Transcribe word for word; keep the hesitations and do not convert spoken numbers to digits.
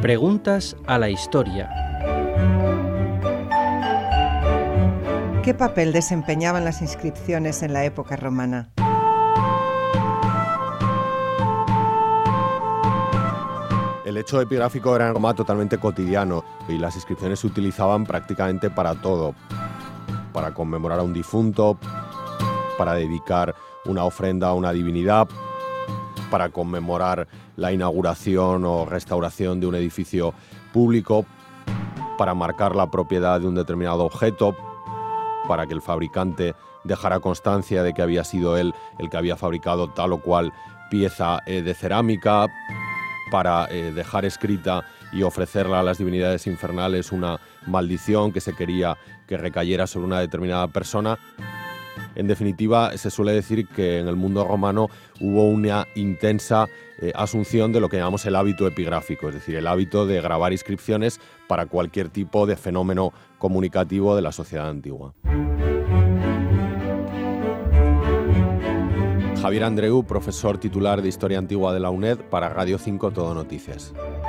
Preguntas a la historia. ¿Qué papel desempeñaban las inscripciones en la época romana? El hecho epigráfico era en Roma totalmente cotidiano y las inscripciones se utilizaban prácticamente para todo. Para conmemorar a un difunto, para dedicar una ofrenda a una divinidad, para conmemorar la inauguración o restauración de un edificio público, para marcar la propiedad de un determinado objeto, para que el fabricante dejara constancia de que había sido él el que había fabricado tal o cual pieza eh, de cerámica, para eh, dejar escrita y ofrecerla a las divinidades infernales una maldición que se quería que recayera sobre una determinada persona. En definitiva, se suele decir que en el mundo romano hubo una intensa eh, asunción de lo que llamamos el hábito epigráfico, es decir, el hábito de grabar inscripciones para cualquier tipo de fenómeno comunicativo de la sociedad antigua. Javier Andreu, profesor titular de Historia Antigua de la UNED, para Radio cinco Todo Noticias.